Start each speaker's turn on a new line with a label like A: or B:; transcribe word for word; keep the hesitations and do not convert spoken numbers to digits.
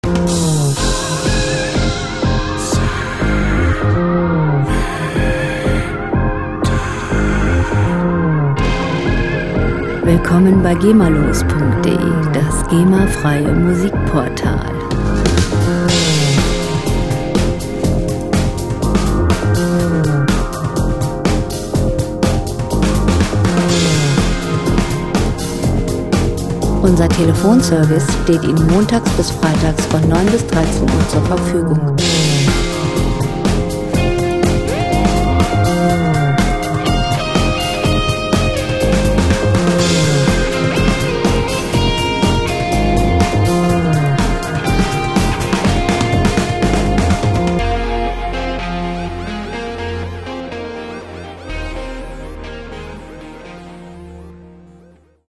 A: Willkommen bei gemalos punkt de, das GEMA-freie Musikportal. Unser Telefonservice steht Ihnen montags bis freitags von neun bis dreizehn Uhr zur Verfügung.